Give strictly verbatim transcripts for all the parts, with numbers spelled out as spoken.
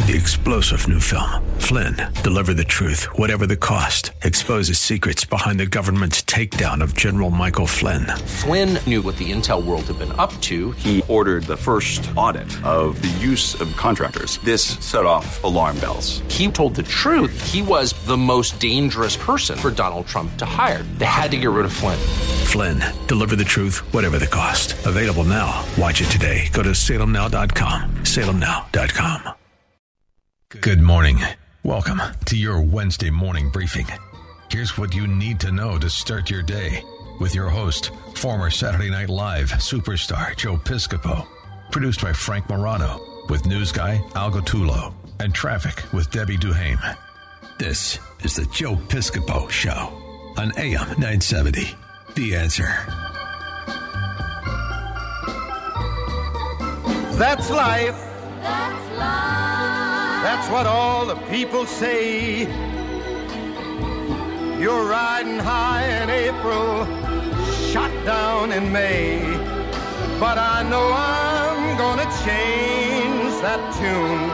the explosive new film, Flynn, deliver the truth, whatever the cost, exposes secrets behind the government's takedown of General Michael Flynn. Flynn knew what the intel world had been up to. He ordered the first audit of the use of contractors. This set off alarm bells. He told the truth. He was the most dangerous person for Donald Trump to hire. They had to get rid of Flynn. Flynn, deliver the truth, whatever the cost. Available now. Watch it today. Go to salem now dot com. salem now dot com. Good morning. Welcome to your Wednesday morning briefing. Here's what you need to know to start your day with your host, former Saturday Night Live superstar Joe Piscopo. Produced by Frank Morano with news guy Al Gottulo and traffic with Debbie Duhame. This is the Joe Piscopo Show on A M nine seventy. The Answer. That's life. That's life. That's what all the people say. You're riding high in April, shot down in May. But I know I'm gonna change that tune.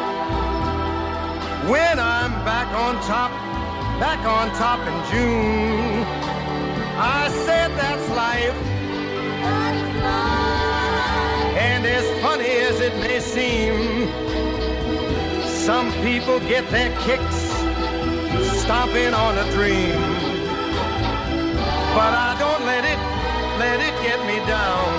When I'm back on top, back on top in June. I said that's life. That's life. And as funny as it may seem, some people get their kicks stomping on a dream. But I don't let it, let it get me down.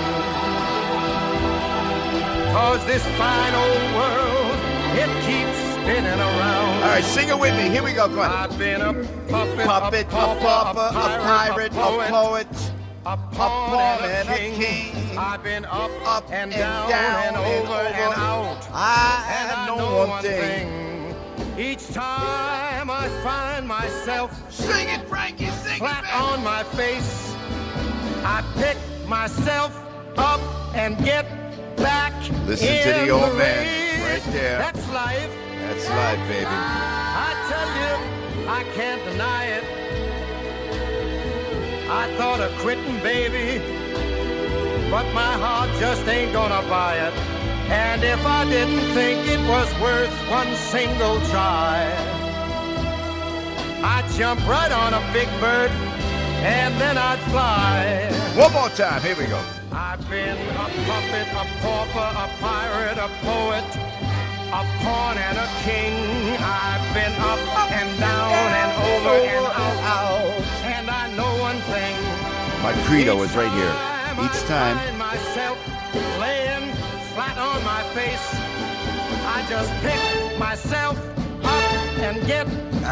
'Cause this fine old world, it keeps spinning around. All right, sing it with me. Here we go. Go on. I've been a puppet, puppet, a pauper, a pirate, a poet, a pawn and a king. I've been up, up and, and down, down and over and, and out. I and have I known know one one thing. thing. Each time I find myself Sing it, Frankie, sing flat it, baby. on my face, I pick myself up and get back. Listen in to the old the man race. right there. That's life. That's life, baby. I tell you, I can't deny it. I thought of quitting, baby, but my heart just ain't gonna buy it. And if I didn't think it was worth one single try, I'd jump right on a big bird and then I'd fly. One more time. Here we go. I've been a puppet, a pauper, a pirate, a poet, a pawn and a king. I've been up and down and over and out. And I know one thing. My credo is right here. Each time. I find myself laying flat on my face, I just pick myself up and get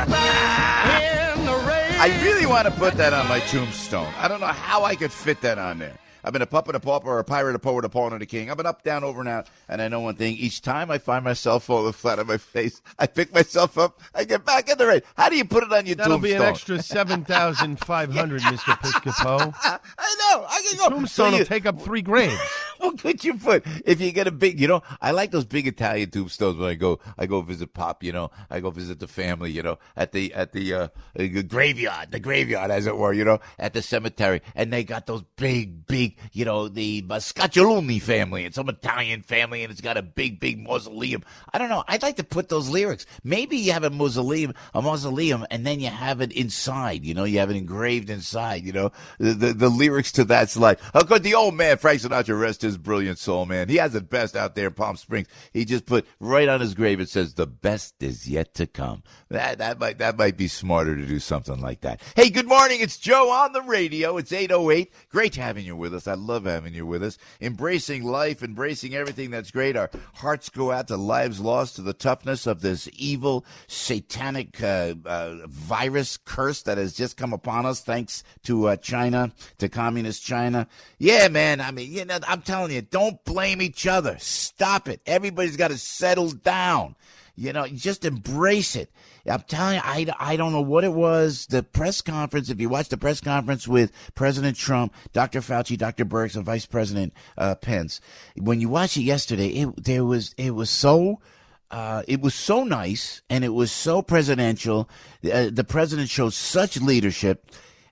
back in the race. I really want to put that on my tombstone. I don't know how I could fit that on there. I've been a puppet, a pauper, a pirate, a poet, a pawn, and a king. I've been up, down, over, and out. And I know one thing. Each time I find myself falling flat on my face, I pick myself up, I get back in the race. How do you put it on your That'll tombstone? That'll be an extra seven thousand five hundred, Mister Piscopo. I know. I can go. Tombstone So you- will take up three graves. What could you put if you get a big, you know, I like those big Italian tombstones when I go, I go visit Pop, you know, I go visit the family, you know, at the, at the, uh, uh, graveyard, the graveyard, as it were, you know, at the cemetery. And they got those big, big, you know, the Mascacciolini family and some Italian family, and it's got a big, big mausoleum. I don't know. I'd like to put those lyrics. Maybe you have a mausoleum, a mausoleum, and then you have it inside, you know, you have it engraved inside, you know, the, the, the lyrics to That's Life. Of course, the old man, Frank Sinatra, rest his brilliant soul, man. He has it best out there in Palm Springs. He just put right on his grave, it says, the best is yet to come. That, that might, that might be smarter to do something like that. Hey, good morning. It's Joe on the radio. It's eight oh eight. Great having you with us. I love having you with us. Embracing life, embracing everything that's great. Our hearts go out to lives lost, to the toughness of this evil, satanic uh, uh, virus curse that has just come upon us thanks to uh, China, to communist China. Yeah, man. I mean, you know, I'm telling you, don't blame each other. Stop it. Everybody's got to settle down. You know, just embrace it. I'm telling you, I, I don't know what it was. The press conference, if you watch the press conference with President Trump, Doctor Fauci, Doctor Birx, and Vice President uh, Pence, when you watch it yesterday, it there was it was so uh, it was so nice and it was so presidential. Uh, the president showed such leadership.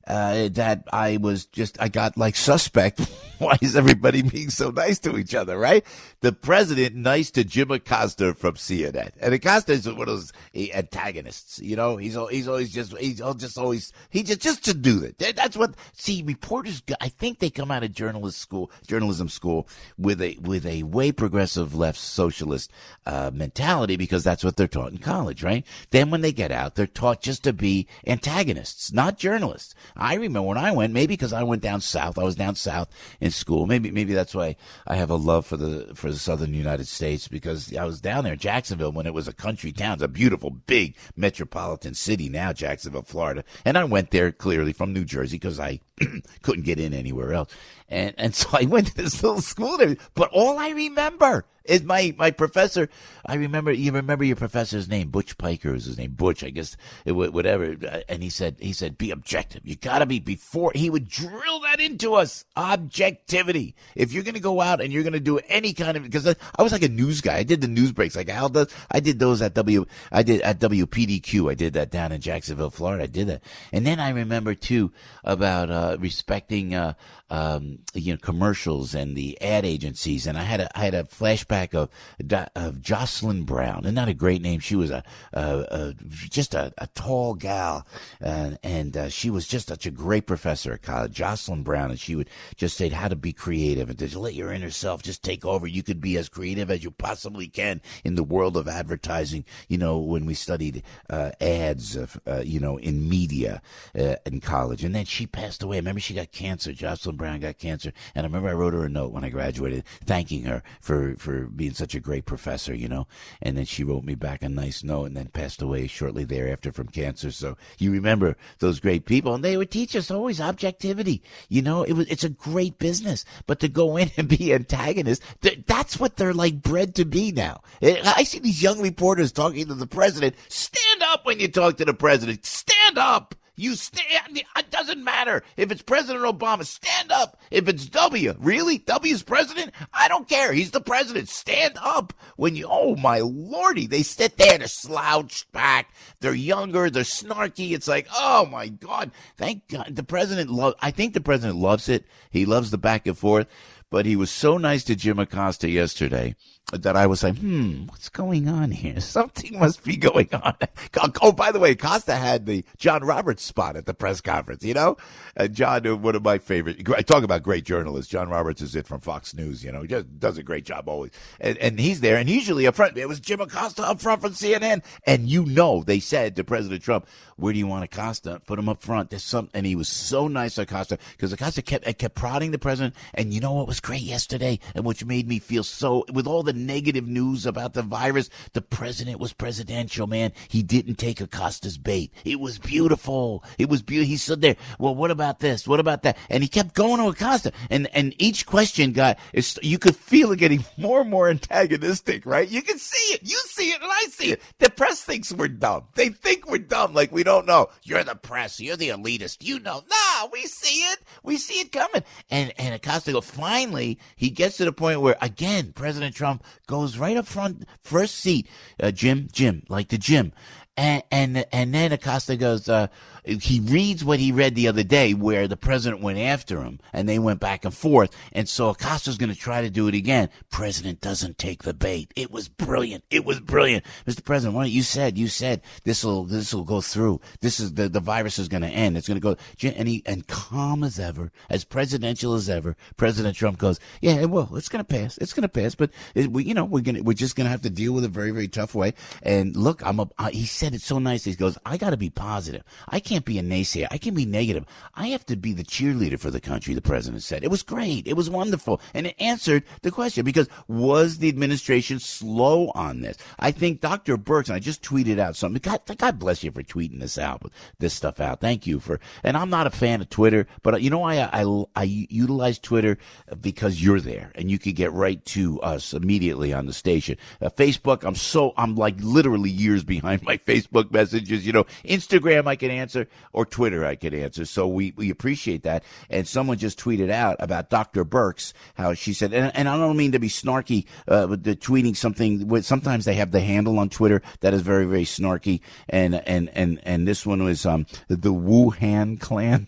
uh, that I was just, I got like suspect. Why is everybody being so nice to each other, right? The president nice to Jim Acosta from C N N. And Acosta is one of those antagonists, you know? He's he's always just, he's just always, he just, just to do that. That's what, see, reporters, I think they come out of journalist school, journalism school with a, with a way progressive left socialist uh, mentality, because that's what they're taught in college, right? Then when they get out, they're taught just to be antagonists, not journalists. I remember when I went, maybe because I went down south, I was down south in school. Maybe, maybe that's why I have a love for the, for the southern United States, because I was down there in Jacksonville when it was a country town. It's a beautiful, big metropolitan city now, Jacksonville, Florida. And I went there clearly from New Jersey because I couldn't get in anywhere else. And, and so I went to this little school there. But all I remember is my, my professor. I remember, you remember your professor's name? Butch Piker was his name. Butch, I guess, it, whatever. And he said, he said, be objective. You got to be before. He would drill that into us. Objectivity. If you're going to go out and you're going to do any kind of, because I, I was like a news guy. I did the news breaks like Al does. I did those at W, I did at W P D Q. I did that down in Jacksonville, Florida. I did that. And then I remember too about, uh, respecting, uh, um, you know, commercials and the ad agencies. And I had a, I had a flashback of, of Jocelyn Brown. Isn't that a great name? She was a, a, a just a, a tall gal. Uh, and, uh, she was just such a great professor at college, Jocelyn Brown. And she would just say how to be creative and to let your inner self just take over. You could be as creative as you possibly can in the world of advertising. You know, when we studied, uh, ads of, uh, you know, in media, uh, in college. And then she passed away. I remember she got cancer. Jocelyn Brown got cancer. And I remember I wrote her a note when I graduated thanking her for, for being such a great professor, you know. And then she wrote me back a nice note and then passed away shortly thereafter from cancer. So you remember those great people. And they would teach us always objectivity. You know, it was, it's a great business. But to go in and be antagonists, that's what they're like bred to be now. I see these young reporters talking to the president. Stand up when you talk to the president. Stand up. You stand. It doesn't matter if it's President Obama. Stand up. If it's W, really? W's president? I don't care. He's the president. Stand up. When you, oh my lordy, they sit there, they're slouched back. They're younger. They're snarky. It's like, oh my God. Thank God. The president loves, I think the president loves it. He loves the back and forth. But he was so nice to Jim Acosta yesterday that I was like, hmm, what's going on here? Something must be going on. Oh, by the way, Acosta had the John Roberts spot at the press conference, you know? Uh, John, one of my favorite, I talk about great journalists. John Roberts is it from Fox News, you know? He just does a great job always. And, and he's there, and usually up front, it was Jim Acosta up front from C N N. And you know, they said to President Trump, where do you want Acosta? Put him up front. There's some, and he was so nice to Acosta, because Acosta kept, kept prodding the president. And you know what was great yesterday, and which made me feel so, with all the negative news about the virus, the president was presidential, man. He didn't take Acosta's bait. It was beautiful. It was beautiful. He stood there. Well, what about this? What about that? And he kept going to Acosta. And and each question got, you could feel it getting more and more antagonistic, right? You can see it. You see it, and I see it. The press thinks we're dumb. They think we're dumb, like we don't know. You're the press. You're the elitist. You know. No, we see it. We see it coming. And and Acosta goes, finally, he gets to the point where, again, President Trump goes right up front, first seat, uh, Jim, Jim, like the Jim. And, and, and then Acosta goes, uh, he reads what he read the other day where the president went after him and they went back and forth. And so Acosta's going to try to do it again. President doesn't take the bait. It was brilliant. It was brilliant. Mister President, what you said, you said this will, this will go through. This is the, the virus is going to end. It's going to go. And he, and calm as ever, as presidential as ever, President Trump goes, yeah, it will. It's going to pass. It's going to pass. But it, we, you know, we're going to, we're just going to have to deal with it very, very tough way. And look, I'm a, I, he said it so nice. He goes, I got to be positive. I can't be a naysayer. I can be negative. I have to be the cheerleader for the country, the president said. It was great. It was wonderful. And it answered the question, because was the administration slow on this? I think Doctor Birx, and I just tweeted out something. God, God bless you for tweeting this out, this stuff out. Thank you for, and I'm not a fan of Twitter, but you know, I, I, I utilize Twitter because you're there and you could get right to us immediately on the station. Uh, Facebook, I'm so, I'm like literally years behind my Facebook messages. You know, Instagram I can answer, or Twitter I can answer. So we, we appreciate that. And someone just tweeted out about Doctor Birx, how she said, and, and I don't mean to be snarky, uh, with the tweeting something. Sometimes they have the handle on Twitter that is very, very snarky. And, and, and, and this one was, um, the Wuhan clan.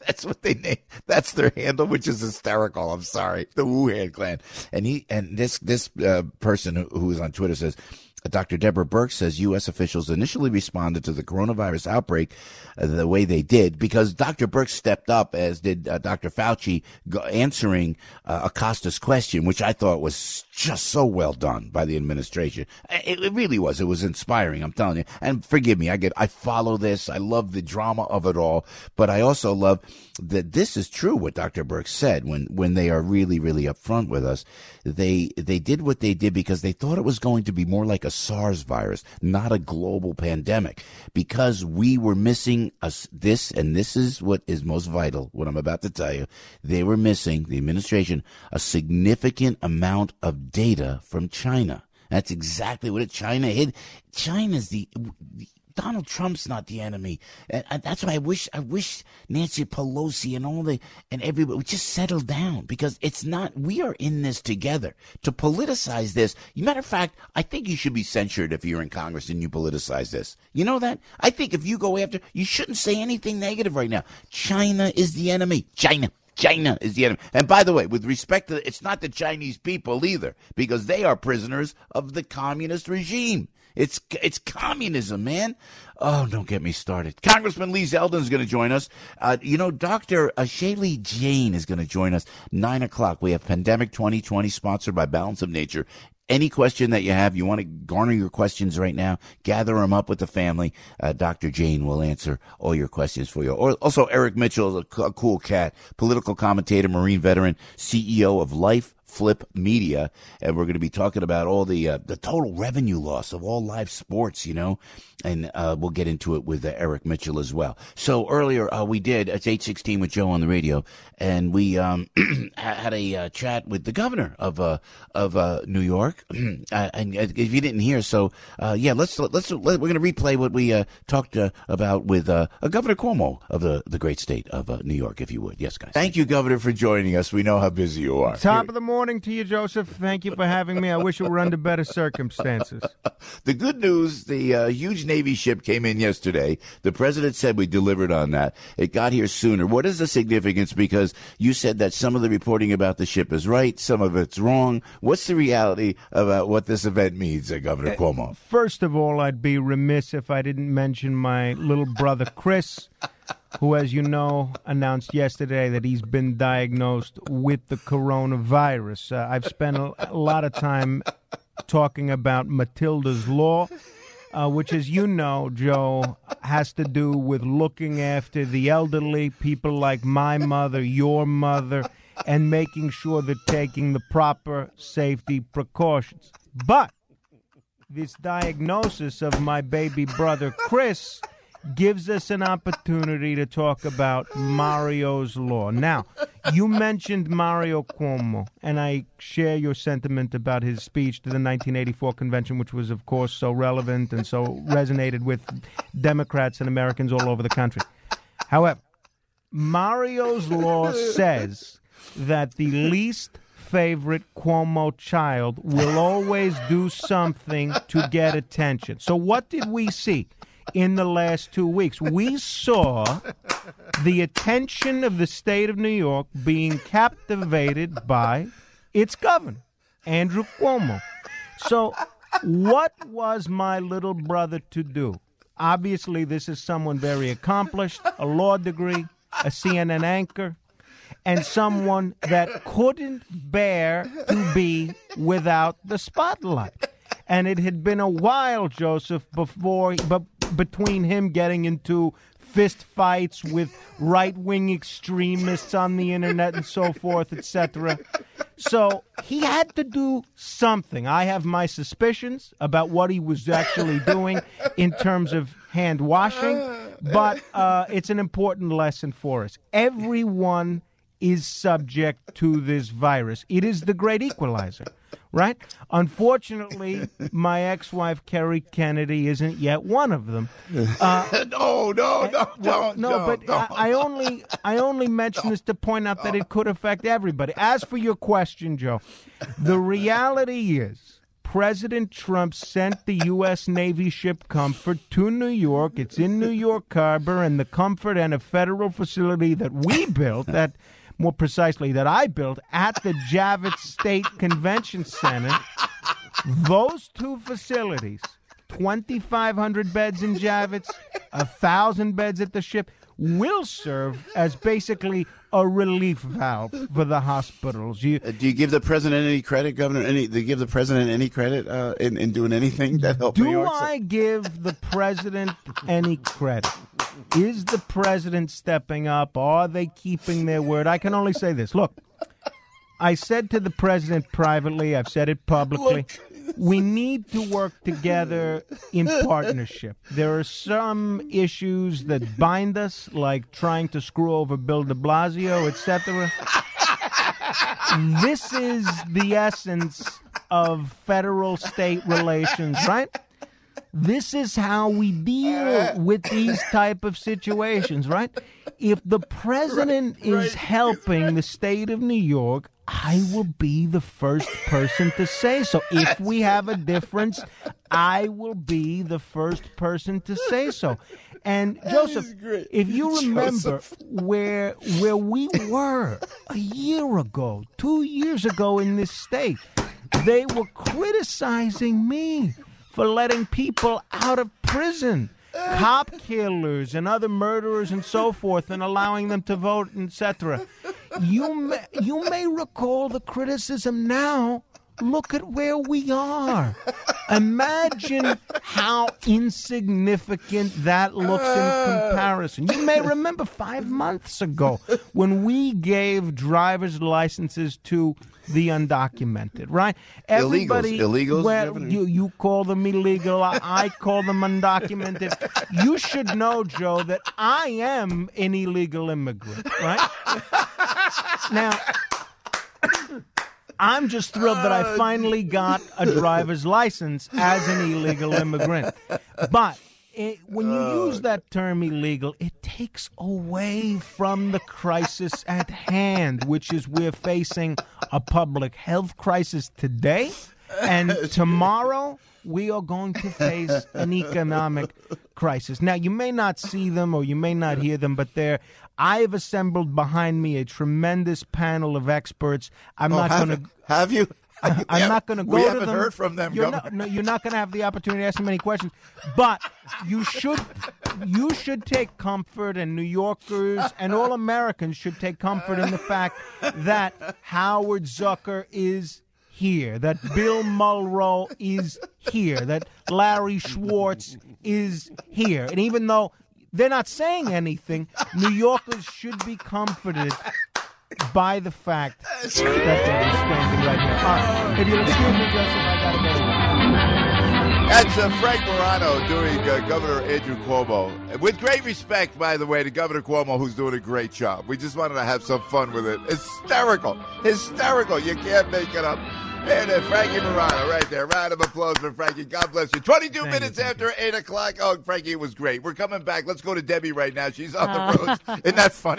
That's what they name. That's their handle, which is hysterical. I'm sorry, the Wuhan clan. And he and this this uh, person who, who is on Twitter says, Doctor Deborah Birx says U S officials initially responded to the coronavirus outbreak uh, the way they did because Doctor Birx stepped up, as did uh, Doctor Fauci, go, answering uh, Acosta's question, which I thought was just so well done by the administration. It, it really was. It was inspiring, I'm telling you. And forgive me, I get, I follow this. I love the drama of it all, but I also love that this is true what Doctor Birx said when, when they are really, really upfront with us. They, they did what they did because they thought it was going to be more like a SARS virus, not a global pandemic, because we were missing us this, and this is what is most vital, what I'm about to tell you. They were missing, the administration, a significant amount of data from China. That's exactly what it, China hid. China's the, Donald Trump's not the enemy. And, and that's why I wish, I wish Nancy Pelosi and all the, and everybody would just settle down, because it's not, we are in this together. To politicize this, matter of fact, I think you should be censured if you're in Congress and you politicize this. You know that? I think if you go after, you shouldn't say anything negative right now. China is the enemy. China. China is the enemy. And by the way, with respect to, it's not the Chinese people either, because they are prisoners of the communist regime. It's it's communism, man. Oh, don't get me started. Congressman Lee Zeldin is going to join us. Uh, you know, Doctor Uh, Shaylee Jane is going to join us nine o'clock. We have Pandemic twenty twenty sponsored by Balance of Nature. Any question that you have, you want to garner your questions right now, gather them up with the family. Uh, Doctor Jane will answer all your questions for you. Or also, Eric Mitchell is a, a cool cat, political commentator, Marine veteran, C E O of Life Flip Media, and we're going to be talking about all the uh, the total revenue loss of all live sports, you know, and uh, we'll get into it with uh, Eric Mitchell as well. So earlier uh, we did, it's eight sixteen with Joe on the radio, and we um, had a uh, chat with the governor of uh, of uh, New York, uh, and if you didn't hear, so uh, yeah, let's let's let, we're going to replay what we uh, talked uh, about with uh, Governor Cuomo of the the great state of uh, New York, if you would. Yes, guys. Thank you, Governor, for joining us. We know how busy you are. Top Here. of the morning to you, Joseph. Thank you for having me. I wish it were under better circumstances. The good news, the uh, huge Navy ship came in yesterday. The president said we delivered on that. It got here sooner. What is the significance? Because you said that some of the reporting about the ship is right, some of it's wrong. What's the reality about what this event means, uh, Governor uh, Cuomo? First of all, I'd be remiss if I didn't mention my little brother, Chris, who, as you know, announced yesterday that he's been diagnosed with the coronavirus. Uh, I've spent a, a lot of time talking about Matilda's Law, uh, which, as you know, Joe, has to do with looking after the elderly, people like my mother, your mother, and making sure they're taking the proper safety precautions. But this diagnosis of my baby brother, Chris, gives us an opportunity to talk about Mario's Law. Now, you mentioned Mario Cuomo, and I share your sentiment about his speech to the nineteen eighty-four convention, which was, of course, so relevant and so resonated with Democrats and Americans all over the country. However, Mario's Law says that the least favorite Cuomo child will always do something to get attention. So what did we see in the last two weeks? We saw the attention of the state of New York being captivated by its governor, Andrew Cuomo. So what was my little brother to do? Obviously, this is someone very accomplished, a law degree, a C N N anchor, and someone that couldn't bear to be without the spotlight. And it had been a while, Joseph, before, but between him getting into fist fights with right-wing extremists on the internet and so forth, et cetera. So he had to do something. I have my suspicions about what he was actually doing in terms of hand washing, but uh, it's an important lesson for us. Everyone is subject to this virus. It is the great equalizer, right? Unfortunately, my ex-wife, Kerry Kennedy, isn't yet one of them. Uh, no, no, no, well, don't, no, don't, but don't. I, I only, I only mention this to point out that it could affect everybody. As for your question, Joe, the reality is President Trump sent the U S. Navy ship Comfort to New York. It's in New York Harbor, and the Comfort and a federal facility that we built, that more precisely that I built at the Javits State Convention Center, those two facilities, twenty-five hundred beds in Javits, one thousand beds at the ship, will serve as basically a relief valve for the hospitals. You, uh, do you give the president any credit, Governor? Any? Do you give the president any credit uh, in, in doing anything that helped New York? Do I give the president any credit? Is the president stepping up? Are they keeping their word? I can only say this. Look, I said to the president privately, I've said it publicly, we need to work together in partnership. There are some issues that bind us, like trying to screw over Bill de Blasio, et cetera. This is the essence of federal-state relations, right? This is how we deal with these type of situations, right? If the president right, is right. helping the state of New York, I will be the first person to say so. If we have a difference, I will be the first person to say so. And Joseph, if you remember Joseph. where where we were a year ago, two years ago in this state, they were criticizing me for letting people out of prison, cop killers and other murderers and so forth, and allowing them to vote, et cetera. You may, you may recall the criticism now. Look at where we are. Imagine how insignificant that looks in comparison. You may remember five months ago when we gave driver's licenses to the undocumented, right? Everybody, illegals, illegals. Well, you you call them illegal. I, I call them undocumented. You should know, Joe, that I am an illegal immigrant, right? Now, I'm just thrilled that I finally got a driver's license as an illegal immigrant. But it, when you use that term illegal, it takes away from the crisis at hand, which is we're facing a public health crisis today, and tomorrow we are going to face an economic crisis. Now, you may not see them or you may not hear them, but they're I have assembled behind me a tremendous panel of experts. I'm oh, not going to have you. I, I'm yeah, not going to go we to haven't them. heard from them. You're not, no, you're not going to have the opportunity to ask them any questions. But you should, you should take comfort, and New Yorkers and all Americans should take comfort in the fact that Howard Zucker is here, that Bill Mulrow is here, that Larry Schwartz is here, and even though they're not saying anything, New Yorkers should be comforted by the fact that they're standing right here. All right. If you'll excuse me, Joseph, I got to go. That's uh, Frank Morano doing uh, Governor Andrew Cuomo. With great respect, by the way, to Governor Cuomo, who's doing a great job. We just wanted to have some fun with it. Hysterical. Hysterical. You can't make it up. And uh, Frankie Morano right there. Round of applause for Frankie. God bless you. twenty-two thank minutes you, after eight o'clock. Oh, Frankie, it was great. We're coming back. Let's go to Debbie right now. She's on uh. the road. Isn't that funny?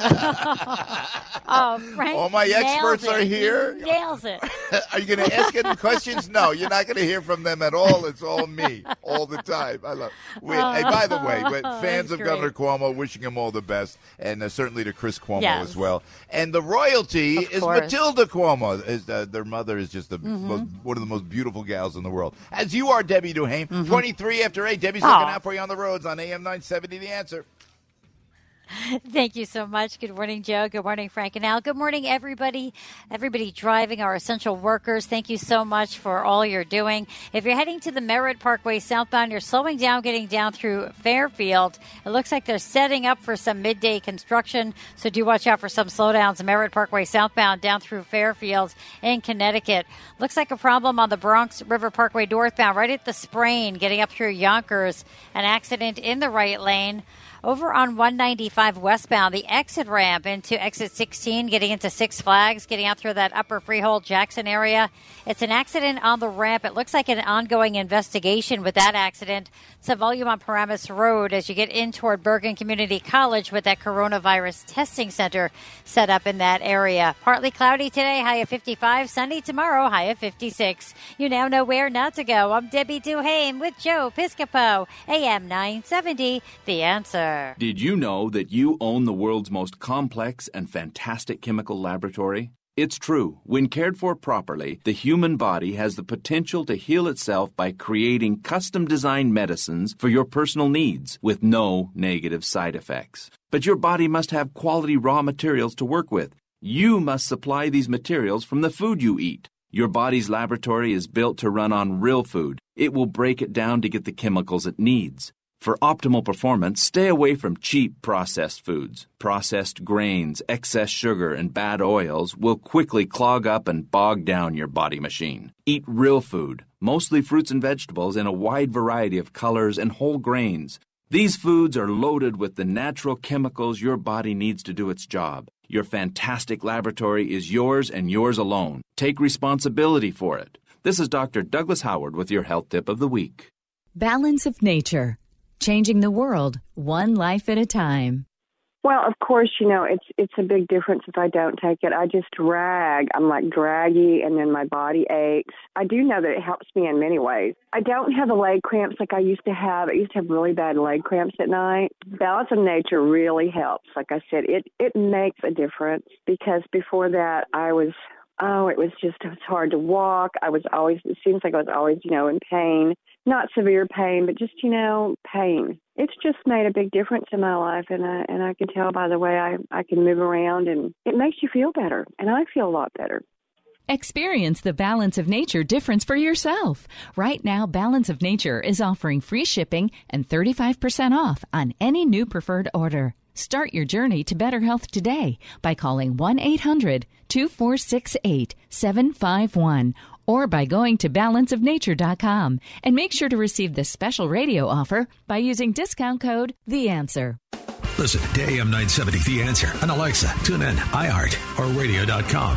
oh, Frank All my experts it. are here. He nails it. Are you going to ask any questions? No, you're not going to hear from them at all. It's all me all the time. I love Wait, oh. Hey, by the way, fans of great. Governor Cuomo, wishing him all the best, and uh, certainly to Chris Cuomo yes. as well. And the royalty of is course. Matilda Cuomo. Is, uh, their mother is just the mm-hmm. most, one of the most beautiful gals in the world. As you are, Debbie Duhame. Mm-hmm. twenty-three after eight. Debbie's looking out for you on the roads on A M nine seventy. The Answer. Thank you so much. Good morning, Joe. Good morning, Frank and Al. Good morning, everybody. Everybody driving, our essential workers. Thank you so much for all you're doing. If you're heading to the Merritt Parkway southbound, you're slowing down, getting down through Fairfield. It looks like they're setting up for some midday construction, so do watch out for some slowdowns. Merritt Parkway southbound down through Fairfield in Connecticut. Looks like a problem on the Bronx River Parkway northbound, right at the Sprain, getting up through Yonkers. An accident in the right lane. Over on one ninety-five westbound, the exit ramp into exit sixteen, getting into Six Flags, getting out through that upper Freehold Jackson area. It's an accident on the ramp. It looks like an ongoing investigation with that accident. It's a volume on Paramus Road as you get in toward Bergen Community College with that coronavirus testing center set up in that area. Partly cloudy today, high of fifty-five. Sunny tomorrow, high of fifty-six. You now know where not to go. I'm Debbie Duhame with Joe Piscopo, A M nine seventy, The Answer. Did you know that you own the world's most complex and fantastic chemical laboratory? It's true. When cared for properly, the human body has the potential to heal itself by creating custom-designed medicines for your personal needs with no negative side effects. But your body must have quality raw materials to work with. You must supply these materials from the food you eat. Your body's laboratory is built to run on real food. It will break it down to get the chemicals it needs. For optimal performance, stay away from cheap processed foods. Processed grains, excess sugar, and bad oils will quickly clog up and bog down your body machine. Eat real food, mostly fruits and vegetables in a wide variety of colors and whole grains. These foods are loaded with the natural chemicals your body needs to do its job. Your fantastic laboratory is yours and yours alone. Take responsibility for it. This is Doctor Douglas Howard with your health tip of the week. Balance of Nature. Changing the world, one life at a time. Well, of course, you know, it's it's a big difference if I don't take it. I just drag. I'm like draggy, and then my body aches. I do know that it helps me in many ways. I don't have the leg cramps like I used to have. I used to have really bad leg cramps at night. Balance of Nature really helps. Like I said, it, it makes a difference because before that, I was... Oh, it was just, it was hard to walk. I was always, it seems like I was always, you know, in pain. Not severe pain, but just, you know, pain. It's just made a big difference in my life, and I, and I can tell by the way I, I can move around, and it makes you feel better, and I feel a lot better. Experience the Balance of Nature difference for yourself. Right now, Balance of Nature is offering free shipping and thirty-five percent off on any new preferred order. Start your journey to better health today by calling one eight hundred two four six eight seven five one or by going to balance of nature dot com. And make sure to receive this special radio offer by using discount code The Answer. Listen to A M nine seventy The Answer on Alexa, TuneIn, iHeart, or radio dot com.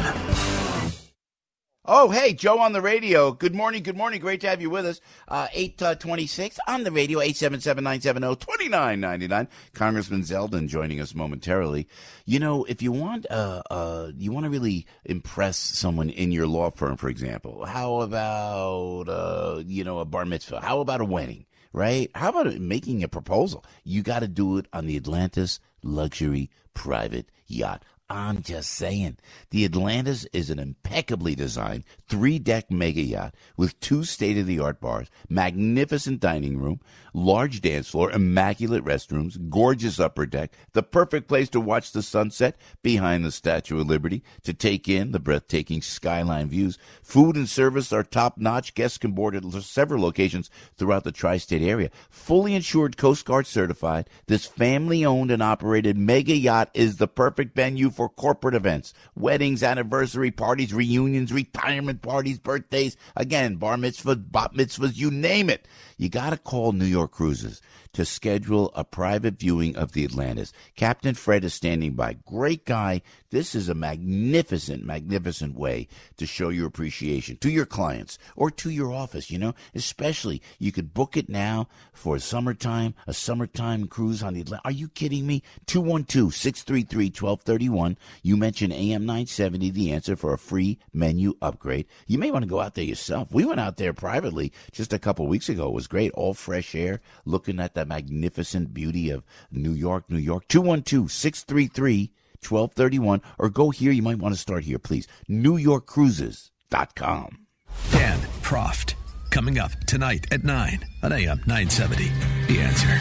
Oh, hey, Joe on the radio. Good morning, good morning. Great to have you with us. Uh, eight twenty-six on the radio, eight seven seven, nine seven zero, two nine nine nine. Congressman Zeldin joining us momentarily. You know, if you want uh, uh, you want to really impress someone in your law firm, for example, how about, uh, you know, a bar mitzvah? How about a wedding, right? How about making a proposal? You got to do it on the Atlantis Luxury Private Yacht. I'm just saying. The Atlantis is an impeccably designed three-deck mega yacht with two state-of-the-art bars, magnificent dining room, large dance floor, immaculate restrooms, gorgeous upper deck, the perfect place to watch the sunset behind the Statue of Liberty, to take in the breathtaking skyline views. Food and service are top-notch. Guests can board at several locations throughout the tri-state area. Fully insured, Coast Guard certified, this family-owned and operated mega yacht is the perfect venue for corporate events, weddings, anniversary parties, reunions, retirement parties, birthdays, again, bar mitzvahs, bat mitzvahs, you name it. You got to call New York Cruises to schedule a private viewing of the Atlantis. Captain Fred is standing by. Great guy. This is a magnificent, magnificent way to show your appreciation to your clients or to your office, you know, especially you could book it now for summertime, a summertime cruise on the Atlantis. Are you kidding me? two one two, six three three, one two three one. You mentioned A M nine seventy, The Answer, for a free menu upgrade. You may want to go out there yourself. We went out there privately just a couple weeks ago. It was great. All fresh air, looking at the magnificent beauty of New York, New York. two one two, six three three, one two three one. Or go here. You might want to start here, please. new york cruises dot com. Dan Proft, coming up tonight at nine on A M nine seventy. The Answer.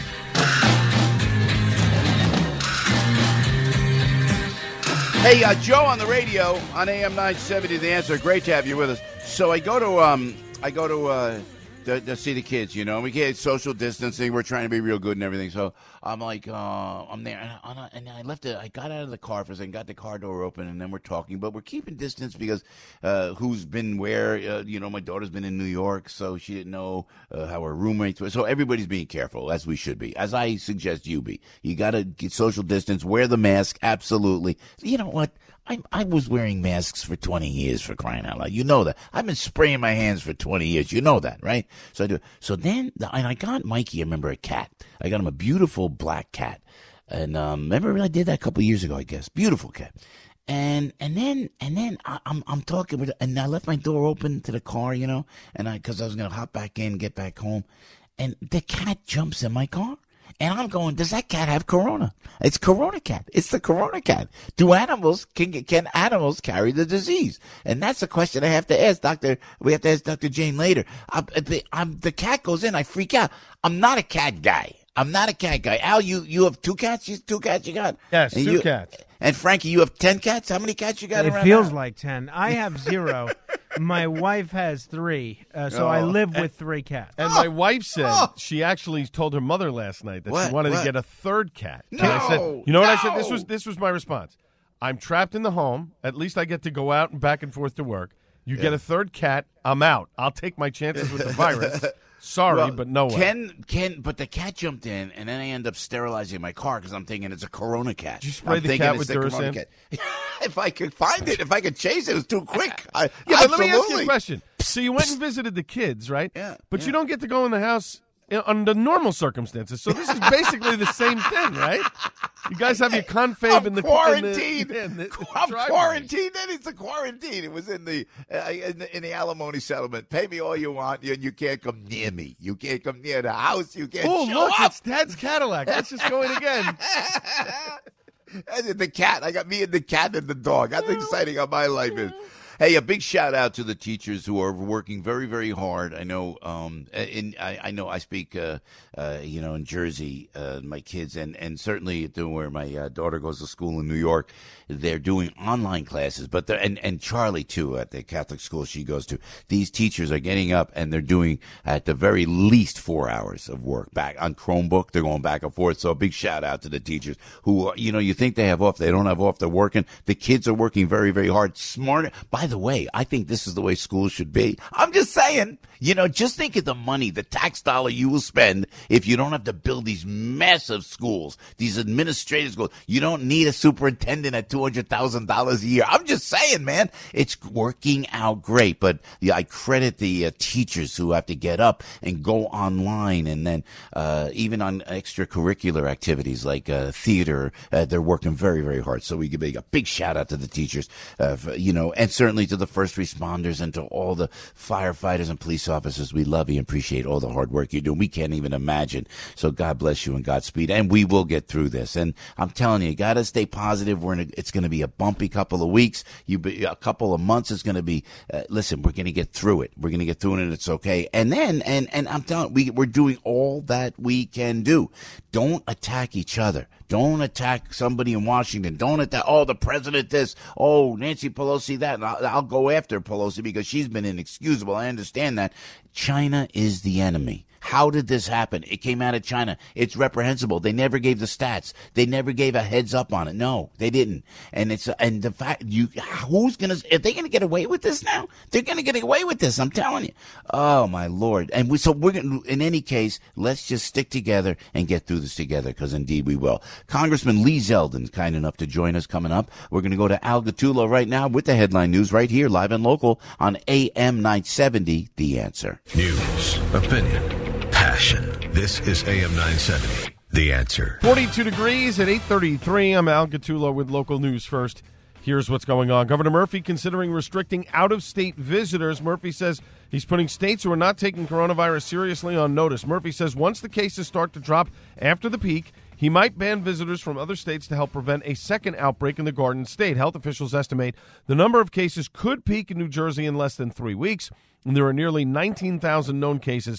Hey, uh, Joe on the radio on A M nine seventy. The Answer. Great to have you with us. So I go to um, I go to uh, to, to see the kids, you know. We get social distancing. We're trying to be real good and everything. So I'm like, uh, I'm there, and I, and I left it. I got out of the car for a second, got the car door open, and then we're talking. But we're keeping distance because uh, who's been where? Uh, you know, my daughter's been in New York, so she didn't know uh, how her roommates were. So everybody's being careful, as we should be, as I suggest you be. You got to get social distance, wear the mask, absolutely. You know what? I, I was wearing masks for twenty years, for crying out loud. You know that. I've been spraying my hands for twenty years. You know that, right? So I do. So then, and I got Mikey, I remember, a cat. I got him a beautiful black cat. And um, remember I did that a couple of years ago, I guess. Beautiful cat. And and then and then I, I'm I'm talking with, and I left my door open to the car, you know, and I because I was gonna hop back in, get back home, and the cat jumps in my car. And I'm going, does that cat have corona? It's Corona Cat. It's the Corona Cat. Do animals, can can animals carry the disease? And that's a question I have to ask Doctor We have to ask Doctor Jane later. I, the, I'm, the cat goes in, I freak out. I'm not a cat guy. I'm not a cat guy. Al, you, you have two cats? You, two cats you got? Yes, and two you, cats. And Frankie, you have ten cats? How many cats you got It around feels now? like ten. I have zero. My wife has three, uh, so Oh. I live with And- three cats. And my wife said she actually told her mother last night that What? she wanted What? to get a third cat. No! And I said, you know what I said? This No! was this was my response. I'm trapped in the home. At least I get to go out and back and forth to work. You get Yeah. a third cat, I'm out. I'll take my chances with the virus. Sorry, Well, but no way. Ken, Ken, but the cat jumped in, and then I end up sterilizing my car because I'm thinking it's a Corona cat. Did you spray the cat with Duracell? If I could find it, if I could chase it, it was too quick. I, Yeah, but let me ask you absolutely. a question. So you went and visited the kids, right? Yeah. But you don't get to go in the house i- under normal circumstances. So this is basically the same thing, right? You guys have your confab I'm in the quarantined. In the, in the, I'm driveway. quarantined. Then it's a quarantine. It was in the, uh, in the in the alimony settlement. Pay me all you want, and you can't come near me. You can't come near the house. You can't. Oh, show look, up. it's Ted's Cadillac. Let's just go in again. And the cat. I got me and the cat and the dog. That's how exciting how my life is. Hey, a big shout out to the teachers who are working very, very hard. I know, um, in I, I know I speak, uh, uh, you know, in Jersey, uh, my kids, and and certainly where my uh, daughter goes to school in New York, they're doing online classes. But they're, and and Charlie too at the Catholic school she goes to. These teachers are getting up and they're doing at the very least four hours of work back on Chromebook. They're going back and forth. So a big shout out to the teachers who, are, you know, you think they have off, they don't have off. They're working. The kids are working very, very hard. Smart. By the way, I think this is the way schools should be. I'm just saying, you know, just think of the money, the tax dollar you will spend if you don't have to build these massive schools, these administrative schools. You don't need a superintendent at two hundred thousand dollars a year. I'm just saying, man, it's working out great. But yeah, I credit the uh, teachers who have to get up and go online, and then uh, even on extracurricular activities like uh, theater, uh, they're working very, very hard. So we give a big shout out to the teachers, uh, for, you know, and certainly to the first responders and to all the firefighters and police officers. We love you and appreciate all the hard work you're doing. We can't even imagine. So God bless you and Godspeed. And we will get through this. And I'm telling you, you got to stay positive. We're in a, it's going to be a bumpy couple of weeks. You be, a couple of months is going to be, uh, listen, we're going to get through it. We're going to get through it and it's okay. And then, and, and I'm telling we, we're doing all that we can do. Don't attack each other. Don't attack somebody in Washington. Don't attack, oh, the president this, oh, Nancy Pelosi that. And I'll, I'll go after Pelosi because she's been inexcusable. I understand that. China is the enemy. How did this happen? It came out of China. It's reprehensible. They never gave the stats. They never gave a heads up on it. No, they didn't. And it's and the fact you who's gonna are they gonna get away with this now? They're gonna get away with this. I'm telling you. Oh my Lord. And we, so we're gonna. In any case, let's just stick together and get through this together because indeed we will. Congressman Lee Zeldin's kind enough to join us coming up. We're gonna go to Al Gattullo right now with the headline news right here, live and local on A M nine seventy. The Answer. News, opinion, passion. This is A M nine seventy, The Answer. forty-two degrees at eight thirty-three. I'm Al Gattullo with local news first. Here's what's going on. Governor Murphy considering restricting out-of-state visitors. Murphy says he's putting states who are not taking coronavirus seriously on notice. Murphy says once the cases start to drop after the peak, he might ban visitors from other states to help prevent a second outbreak in the Garden State. Health officials estimate the number of cases could peak in New Jersey in less than three weeks, and there are nearly nineteen thousand known cases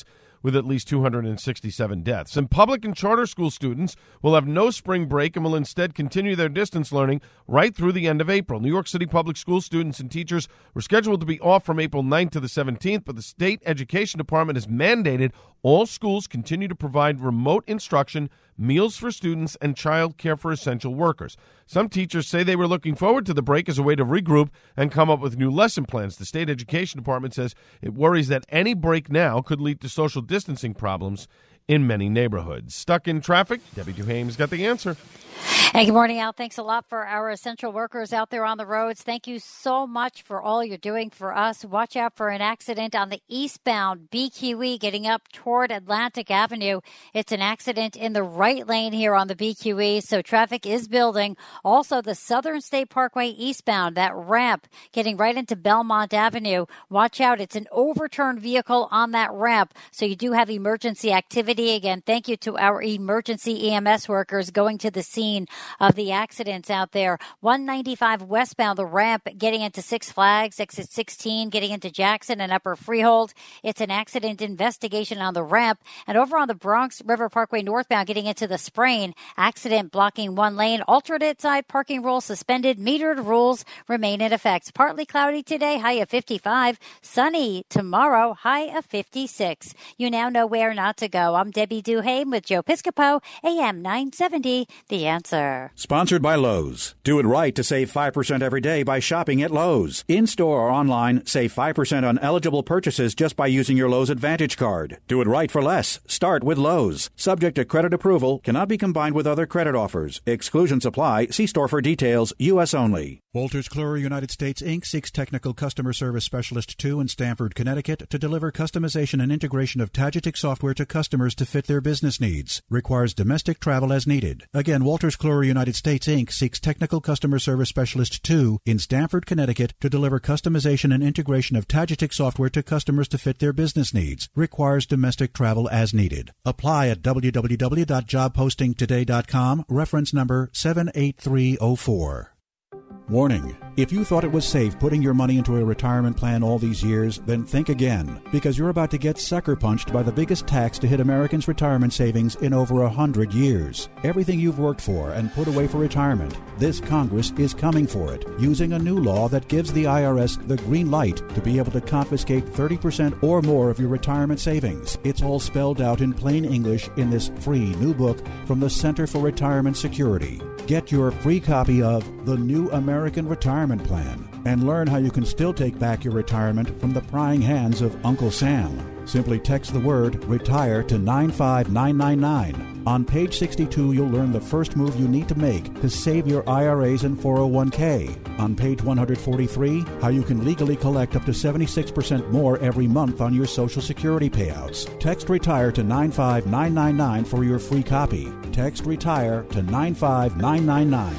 with at least two hundred sixty-seven deaths. And public and charter school students will have no spring break and will instead continue their distance learning right through the end of April. New York City public school students and teachers were scheduled to be off from April ninth to the seventeenth, but the state education department has mandated all schools continue to provide remote instruction, meals for students, and child care for essential workers. Some teachers say they were looking forward to the break as a way to regroup and come up with new lesson plans. The state education department says it worries that any break now could lead to social distancing problems in many neighborhoods. Stuck in traffic? Debbie Duhame's got the answer. Hey, good morning, Al. Thanks a lot for our essential workers out there on the roads. Thank you so much for all you're doing for us. Watch out for an accident on the eastbound B Q E getting up toward Atlantic Avenue. It's an accident in the right lane here on the B Q E, so traffic is building. Also, the Southern State Parkway eastbound, that ramp getting right into Belmont Avenue. Watch out. It's an overturned vehicle on that ramp, so you do have emergency activity. Again, thank you to our emergency E M S workers going to the scene of the accidents out there. one ninety-five westbound, the ramp getting into Six Flags, exit sixteen, getting into Jackson and Upper Freehold. It's an accident investigation on the ramp. And over on the Bronx River Parkway northbound, getting into the Sprain, accident blocking one lane. Alternate side parking rules suspended. Metered rules remain in effect. Partly cloudy today, high of fifty-five. Sunny tomorrow, high of fifty-six. You now know where not to go. I'm Debbie Duhame with Joe Piscopo, A M nine seventy, The Answer. Sponsored by Lowe's. Do it right to save five percent every day by shopping at Lowe's. In-store or online, save five percent on eligible purchases just by using your Lowe's Advantage card. Do it right for less. Start with Lowe's. Subject to credit approval, cannot be combined with other credit offers. Exclusions apply. See store for details. U S only. Wolters Kluwer United States, Incorporated seeks Technical Customer Service Specialist two in Stamford, Connecticut to deliver customization and integration of Tagetik software to customers to fit their business needs. Requires domestic travel as needed. Again, Wolters Kluwer United States, Incorporated seeks Technical Customer Service Specialist two in Stamford, Connecticut to deliver customization and integration of Tagetik software to customers to fit their business needs. Requires domestic travel as needed. Apply at w w w dot job posting today dot com, reference number seven eight three zero four. Warning. If you thought it was safe putting your money into a retirement plan all these years, then think again, because you're about to get sucker punched by the biggest tax to hit Americans' retirement savings in over a hundred years. Everything you've worked for and put away for retirement, this Congress is coming for it, using a new law that gives the I R S the green light to be able to confiscate thirty percent or more of your retirement savings. It's all spelled out in plain English in this free new book from the Center for Retirement Security. Get your free copy of The New American Retirement Plan and learn how you can still take back your retirement from the prying hands of Uncle Sam. Simply text the word RETIRE to nine five nine nine nine. On page sixty-two, you'll learn the first move you need to make to save your I R As and four oh one k. On page one forty-three, how you can legally collect up to seventy-six percent more every month on your Social Security payouts. Text RETIRE to nine five nine nine nine for your free copy. Text RETIRE to nine five nine nine nine.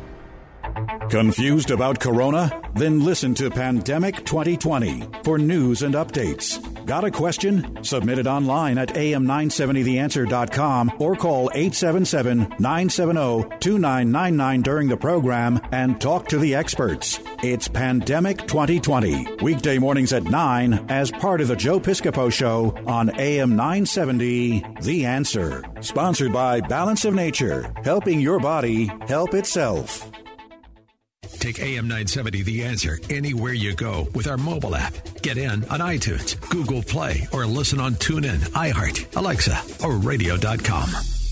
Confused about Corona? Then listen to Pandemic twenty twenty for news and updates. Got a question? Submit it online at A M nine seventy the answer dot com or call eight seven seven, nine seven zero, two nine nine nine during the program and talk to the experts. It's Pandemic twenty twenty, weekday mornings at nine as part of the Joe Piscopo Show on A M nine seventy, The Answer. Sponsored by Balance of Nature, helping your body help itself. Take A M nine seventy The Answer anywhere you go with our mobile app. Get in on iTunes, Google Play, or listen on TuneIn, iHeart, Alexa, or radio dot com.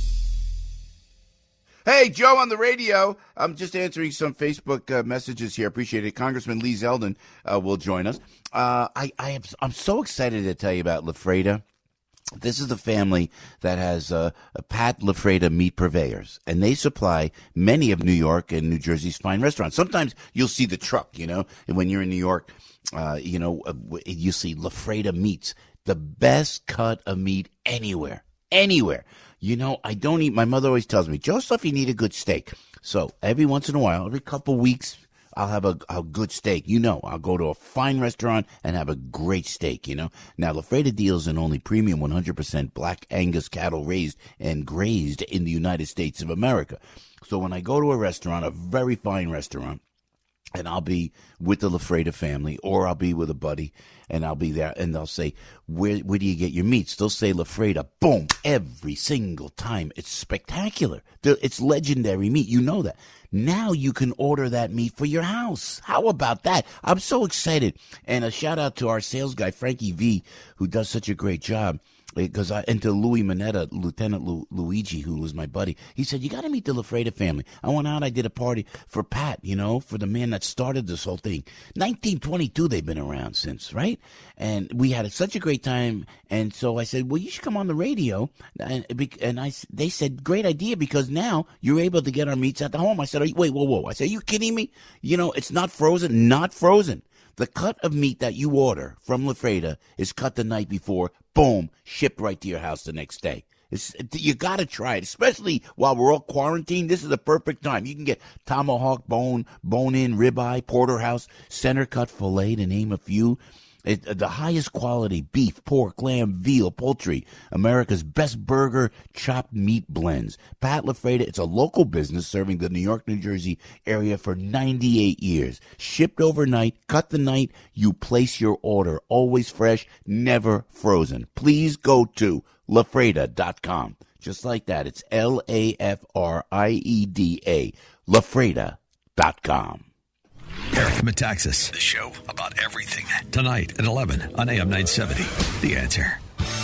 Hey, Joe on the radio. I'm just answering some Facebook uh, messages here. Appreciate it. Congressman Lee Zeldin uh, will join us. Uh, I, I am, I'm so excited to tell you about LaFreda. This is the family that has uh, Pat LaFreda Meat Purveyors, and they supply many of New York and New Jersey's fine restaurants. Sometimes you'll see the truck, you know, and when you're in New York, uh, you know, uh, you see LaFreda Meats, the best cut of meat anywhere, anywhere. You know, I don't eat, my mother always tells me, Joseph, you need a good steak. So every once in a while, every couple weeks, I'll have a, a good steak. You know, I'll go to a fine restaurant and have a great steak, you know. Now, LaFreda deals in only premium one hundred percent black Angus cattle raised and grazed in the United States of America. So when I go to a restaurant, a very fine restaurant, and I'll be with the LaFreda family, or I'll be with a buddy, and I'll be there, and they'll say, where where do you get your meats? They'll say LaFreda, boom, every single time. It's spectacular. It's legendary meat. You know that. Now you can order that meat for your house. How about that? I'm so excited. And a shout out to our sales guy, Frankie V, who does such a great job. Because I, and to Louis Mineta, Lieutenant Lu, Luigi, who was my buddy, he said, you got to meet the LaFreda family. I went out, I did a party for Pat, you know, for the man that started this whole thing. nineteen twenty-two, they've been around since, right? And we had such a great time. And so I said, well, you should come on the radio. And, and I, they said, great idea, because now you're able to get our meats at the home. I said, are you, wait, whoa, whoa. I said, are you kidding me? You know, it's not frozen, not frozen. The cut of meat that you order from LaFreda is cut the night before, boom, shipped right to your house the next day. It's, you got to try it, especially while we're all quarantined. This is the perfect time. You can get tomahawk, bone, bone-in, ribeye, porterhouse, center-cut filet, to name a few. It, the highest quality beef, pork, lamb, veal, poultry, America's best burger, chopped meat blends. Pat LaFreda, it's a local business serving the New York, New Jersey area for ninety-eight years. Shipped overnight, cut the night, you place your order. Always fresh, never frozen. Please go to lafreda dot com. Just like that. It's L A F R I E D A, lafreda dot com. Eric Metaxas, the show about everything. Tonight at eleven on A M nine seventy. The Answer.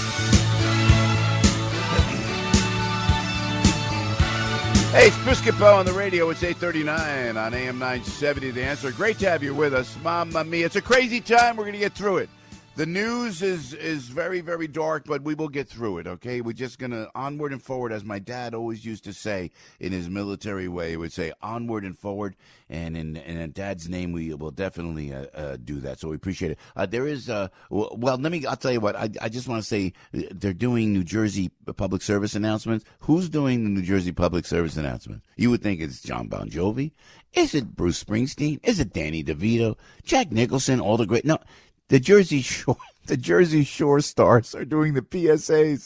Hey, it's Piscopo on the radio. It's eight thirty-nine on A M nine seventy. The Answer. Great to have you with us. Mamma mia. It's a crazy time. We're going to get through it. The news is is very, very dark, but we will get through it, okay? We're just going to onward and forward, as my dad always used to say in his military way. He would say onward and forward, and in, in Dad's name, we will definitely uh, uh, do that, so we appreciate it. Uh, there is, uh, well, well, let me, I'll tell you what, I, I just want to say they're doing New Jersey public service announcements. Who's doing the New Jersey public service announcement? You would think it's John Bon Jovi. Is it Bruce Springsteen? Is it Danny DeVito? Jack Nicholson? All the great, no. The Jersey Shore, the Jersey Shore stars are doing the P S As.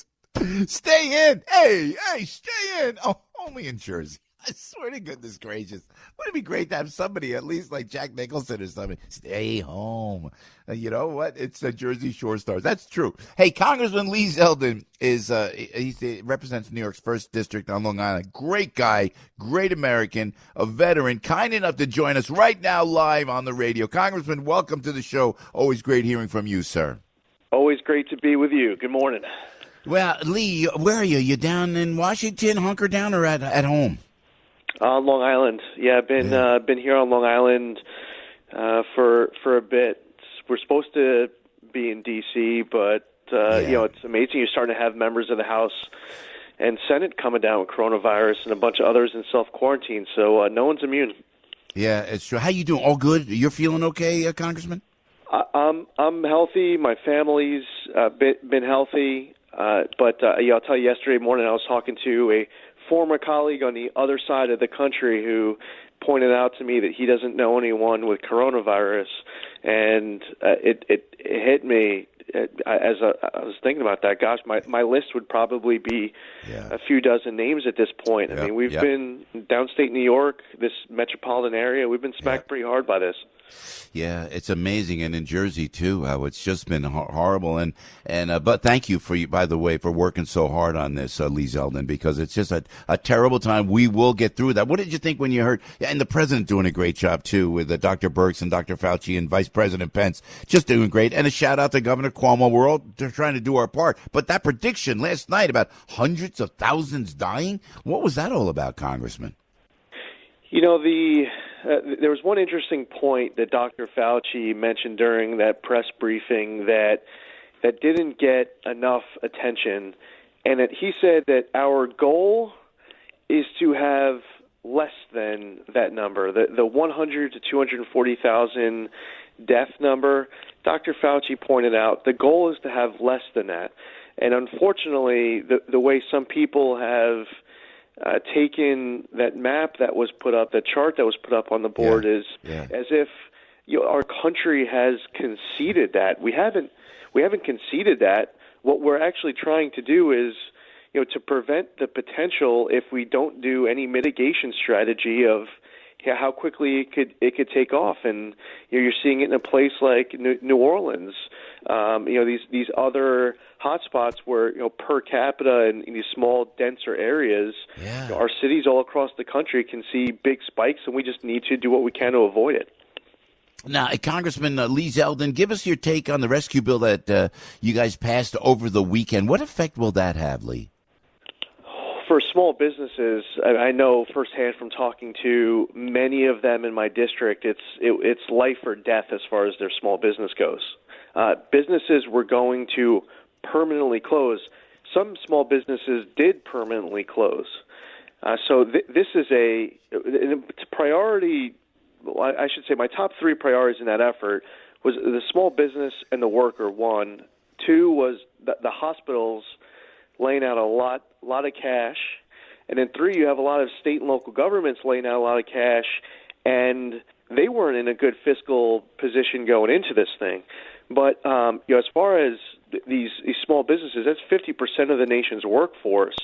Stay in. Hey, hey, stay in. Oh, only in Jersey. I swear to goodness gracious. Wouldn't it be great to have somebody, at least like Jack Nicholson or something, stay home? Uh, you know what? It's the Jersey Shore stars. That's true. Hey, Congressman Lee Zeldin is, uh, he's, he represents New York's first district on Long Island. Great guy, great American, a veteran, kind enough to join us right now live on the radio. Congressman, welcome to the show. Always great hearing from you, sir. Always great to be with you. Good morning. Well, Lee, where are you? You down in Washington, hunker down, or at, at home? Uh, Long Island. Yeah, I've been yeah. Uh, been here on Long Island uh, for for a bit. We're supposed to be in D C, but uh, yeah. you know, it's amazing. You're starting to have members of the House and Senate coming down with coronavirus, and a bunch of others in self quarantine. So uh, no one's immune. Yeah, it's true. How you doing? All good? You're feeling okay, uh, Congressman? I, I'm I'm healthy. My family's uh, been been healthy. Uh, but uh, yeah, I'll tell you, yesterday morning I was talking to a former colleague on the other side of the country who pointed out to me that he doesn't know anyone with coronavirus, and uh, it, it it hit me as a, I was thinking about that. Gosh, my my list would probably be yeah. a few dozen names at this point. Yep, I mean, we've yep. been downstate New York, this metropolitan area. We've been smacked yep. pretty hard by this. Yeah, it's amazing, and in Jersey too. How it's just been ho- horrible, and and uh, but thank you for you, by the way, for working so hard on this, uh, Lee Zeldin, because it's just a, a terrible time. We will get through that. What did you think when you heard? Yeah, and the president doing a great job too, with uh, Doctor Birx and Doctor Fauci and Vice President Pence, just doing great. And a shout out to Governor Cuomo. We're all trying to do our part. But that prediction last night about hundreds of thousands dying, what was that all about, Congressman? You know, the uh, there was one interesting point that Doctor Fauci mentioned during that press briefing that that didn't get enough attention, and that he said that our goal is to have less than that number, the the one hundred to two hundred forty thousand death number. Doctor Fauci pointed out the goal is to have less than that, and unfortunately, the the way some people have Uh, taken that map that was put up, the chart that was put up on the board, yeah. is yeah. as if you know, our country has conceded that. We haven't. We haven't conceded that. What we're actually trying to do is, you know, to prevent the potential, if we don't do any mitigation strategy, of how quickly it could it could take off. And you know, you're seeing it in a place like New Orleans. Um, you know, these these other hotspots where, you know, per capita in, in these small, denser areas, yeah. you know, our cities all across the country can see big spikes, and we just need to do what we can to avoid it. Now, Congressman uh, Lee Zeldin, give us your take on the rescue bill that uh, you guys passed over the weekend. What effect will that have, Lee? For small businesses, I know firsthand from talking to many of them in my district, it's it, it's life or death as far as their small business goes. Uh, businesses were going to permanently close. Some small businesses did permanently close. Uh, so th- this is a, it's a priority. I should say my top three priorities in that effort was the small business and the worker, one. Two was the, the hospitals laying out a lot, lot of cash. And then three, you have a lot of state and local governments laying out a lot of cash, and they weren't in a good fiscal position going into this thing. But um, you know, as far as th- these, these small businesses, that's fifty percent of the nation's workforce.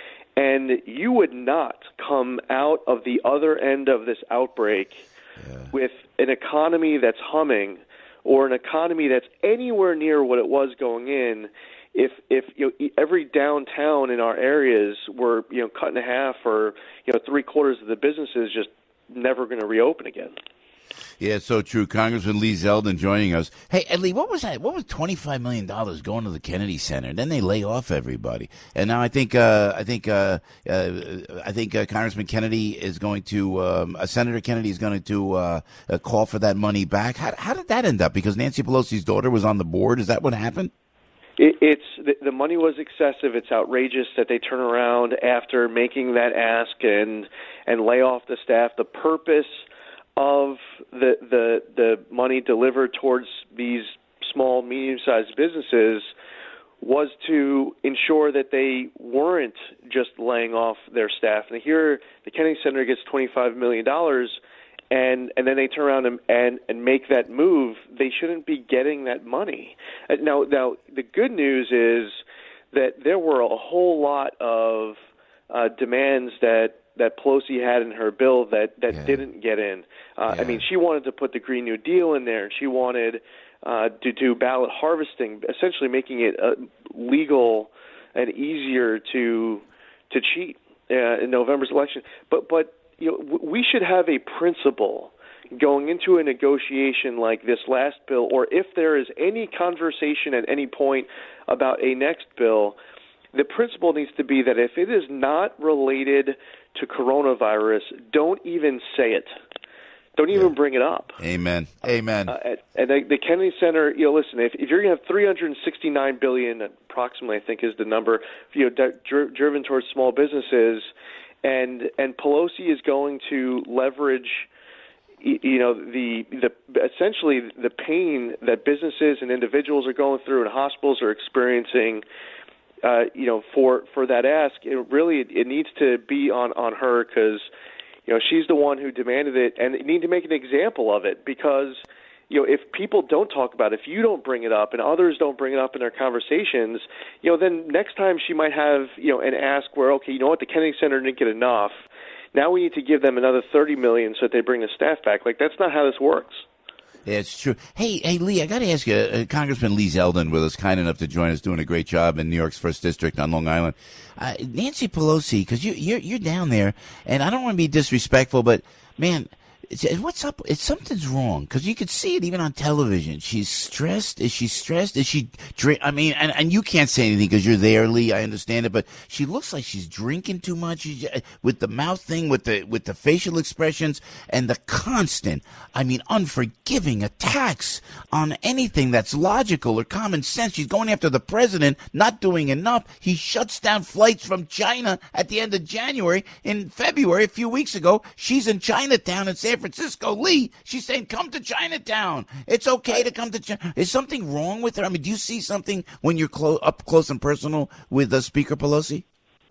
And you would not come out of the other end of this outbreak yeah. with an economy that's humming or an economy that's anywhere near what it was going in if if you know, every downtown in our areas were, you know, cut in half, or, you know, three quarters of the businesses just never going to reopen again. Yeah, it's so true. Congressman Lee Zeldin joining us. Hey, Lee, what was that? What was twenty-five million dollars going to the Kennedy Center? Then they lay off everybody, and now I think uh, I think uh, uh, I think uh, Congressman Kennedy is going to um, uh, Senator Kennedy is going to uh, uh, call for that money back. How, how did that end up? Because Nancy Pelosi's daughter was on the board. Is that what happened? It, it's the, the money was excessive. It's outrageous that they turn around after making that ask and and lay off the staff. The purpose of the the the money delivered towards these small, medium-sized businesses was to ensure that they weren't just laying off their staff. And here, the Kennedy Center gets twenty-five million dollars, and and then they turn around and, and and make that move. They shouldn't be getting that money. Now, now the good news is that there were a whole lot of uh, demands that. that Pelosi had in her bill that, that yeah. didn't get in. Uh, yeah. I mean, she wanted to put the Green New Deal in there. She wanted uh, to do ballot harvesting, essentially making it uh, legal and easier to to cheat uh, in November's election. But but you know, w- we should have a principle going into a negotiation like this last bill, or if there is any conversation at any point about a next bill. The principle needs to be that if it is not related to coronavirus, don't even say it. Don't even yeah. bring it up. Amen. Amen. Uh, and the, the Kennedy Center, you know, listen, if, if you're going to have three hundred sixty-nine billion dollars, approximately, I think is the number, you know, dri- driven towards small businesses, and and Pelosi is going to leverage, you know, the the essentially the pain that businesses and individuals are going through and hospitals are experiencing. Uh, you know, for, for that ask, it really it, it needs to be on, on her because, you know, she's the one who demanded it, and you need to make an example of it because, you know, if people don't talk about it, if you don't bring it up and others don't bring it up in their conversations, you know, then next time she might have, you know, an ask where, okay, you know what, the Kennedy Center didn't get enough. Now we need to give them another thirty million dollars so that they bring the staff back. Like, that's not how this works. Yeah, it's true. Hey, hey, Lee, I got to ask you, uh, Congressman Lee Zeldin with us, kind enough to join us, doing a great job in New York's first district on Long Island. Uh, Nancy Pelosi, because you, you're you're down there, and I don't want to be disrespectful, but man, it's, what's up? It's something's wrong because you could see it even on television. She's stressed. Is she stressed? Is she drink? I mean, and, and you can't say anything because you're there, Lee. I understand it, but she looks like she's drinking too much she's, with the mouth thing, with the with the facial expressions, and the constant, I mean, unforgiving attacks on anything that's logical or common sense. She's going after the president, not doing enough. He shuts down flights from China at the end of January. In February, a few weeks ago, she's in Chinatown in San Francisco. Lee, she's saying, come to Chinatown. It's okay to come to China. Is something wrong with her? I mean, do you see something when you're clo- up close and personal with uh, Speaker Pelosi?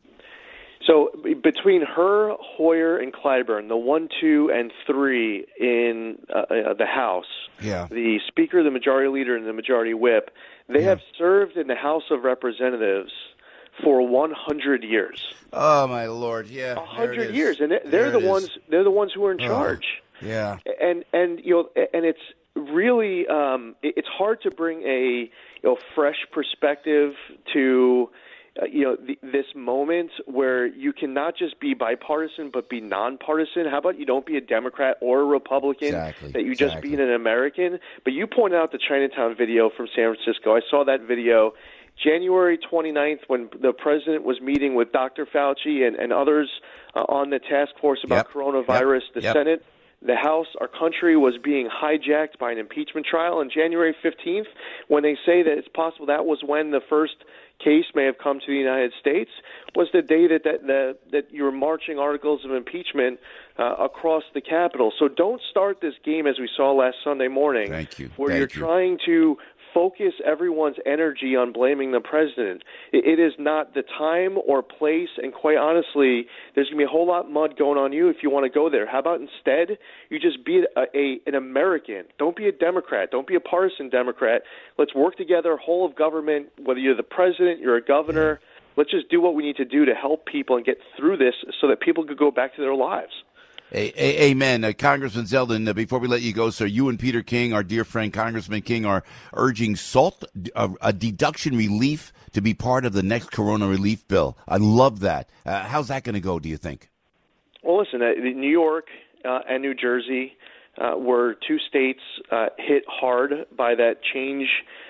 So between her, Hoyer, and Clyburn, the one, two, and three in uh, uh, the House, yeah. the Speaker, the Majority Leader, and the Majority Whip, they yeah. have served in the House of Representatives for one hundred years. Oh my Lord! Yeah, A hundred is. years, and they're, There they're it the is. ones. They're the ones who are in Oh, charge. Yeah. And and you know, and it's really um, it- it's hard to bring a you know fresh perspective to uh, you know the, this moment where you can not just be bipartisan but be nonpartisan. How about you don't be a Democrat or a Republican? Exactly, That you just exactly. be an American. But you pointed out the Chinatown video from San Francisco. I saw that video. January twenty-ninth, when the president was meeting with Doctor Fauci and, and others uh, on the task force about Yep. coronavirus, Yep. the Yep. Senate, the House, our country was being hijacked by an impeachment trial. On January fifteenth, when they say that it's possible that was when the first case may have come to the United States, was the day that that, that, that you were marching articles of impeachment uh, across the Capitol. So don't start this game as we saw last Sunday morning, Thank you. where Thank you're you. trying to focus everyone's energy on blaming the president. It, it is not the time or place, and quite honestly, there's going to be a whole lot of mud going on you if you want to go there. How about instead you just be a, a an American? Don't be a Democrat. Don't be a partisan Democrat. Let's work together, whole of government, whether you're the president, you're a governor. Let's just do what we need to do to help people and get through this so that people could go back to their lives. A- a- amen. Uh, Congressman Zeldin, uh, before we let you go, sir, you and Peter King, our dear friend Congressman King, are urging SALT, uh, a deduction relief, to be part of the next corona relief bill. I love that. Uh, how's that going to go, do you think? Well, listen, uh, New York uh, and New Jersey uh, were two states uh, hit hard by that change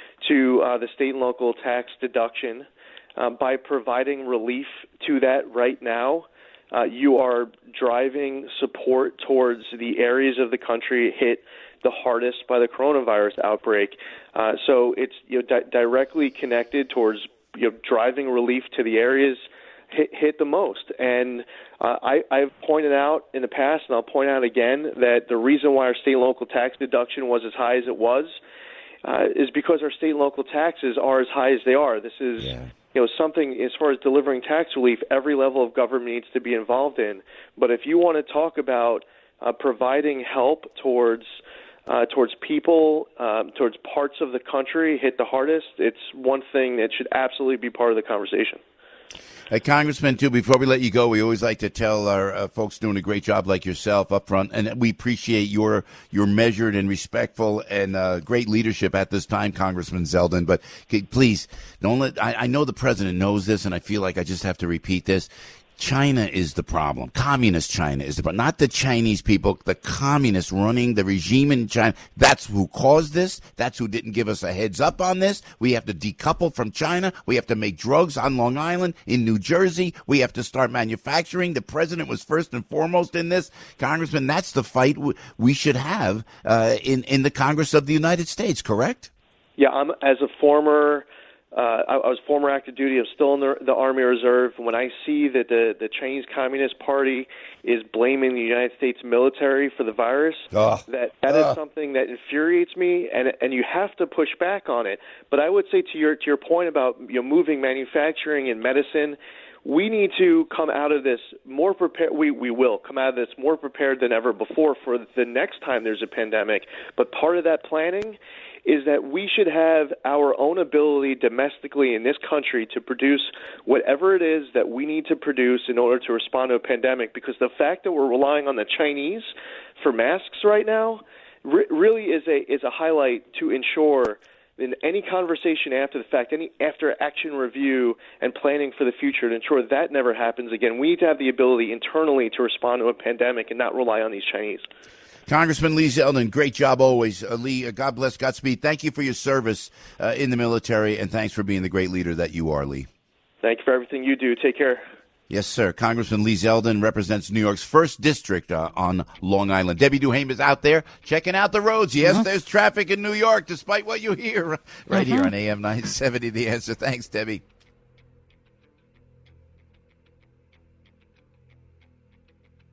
to uh, the state and local tax deduction. Uh, by providing relief to that right now, Uh, you are driving support towards the areas of the country hit the hardest by the coronavirus outbreak. Uh, so it's you know, di- directly connected towards you know, driving relief to the areas hit, hit the most. And uh, I, I've pointed out in the past, and I'll point out again, that the reason why our state and local tax deduction was as high as it was uh, is because our state and local taxes are as high as they are. This is... Yeah. You know, something as far as delivering tax relief, every level of government needs to be involved in. But if you want to talk about uh, providing help towards uh, towards people, um, towards parts of the country hit the hardest, it's one thing that should absolutely be part of the conversation. Hey, Congressman, too, before we let you go, we always like to tell our uh, folks doing a great job like yourself up front, and we appreciate your your measured and respectful and uh, great leadership at this time, Congressman Zeldin. But okay, please, don't let, I, I know the president knows this, and I feel like I just have to repeat this. China is the problem. Communist China is the problem. Not the Chinese people, the communists running the regime in China. That's who caused this. That's who didn't give us a heads up on this. We have to decouple from China. We have to make drugs on Long Island, in New Jersey. We have to start manufacturing. The president was first and foremost in this. Congressman, that's the fight w- we should have uh, in, in the Congress of the United States, correct? Yeah, I'm as a former Uh, I, I was former active duty. I'm still in the, the Army Reserve. When I see that the, the Chinese Communist Party is blaming the United States military for the virus, oh. that that oh. is something that infuriates me, and and you have to push back on it. But I would say to your to your point about you know moving manufacturing and medicine, we need to come out of this more prepared. We we will come out of this more prepared than ever before for the next time there's a pandemic. But part of that planning is that we should have our own ability domestically in this country to produce whatever it is that we need to produce in order to respond to a pandemic, because the fact that we're relying on the Chinese for masks right now re- really is a is a highlight to ensure in any conversation after the fact, any after action review and planning for the future to ensure that never happens again. We need to have the ability internally to respond to a pandemic and not rely on these Chinese. Congressman Lee Zeldin, great job always. Uh, Lee, uh, God bless, Godspeed. Thank you for your service uh, in the military, and thanks for being the great leader that you are, Lee. Thank you for everything you do. Take care. Yes, sir. Congressman Lee Zeldin represents New York's first district uh, on Long Island. Debbie Duhame is out there checking out the roads. Yes, uh-huh. There's traffic in New York, despite what you hear right uh-huh. here on A M nine seventy. The Answer. Thanks, Debbie.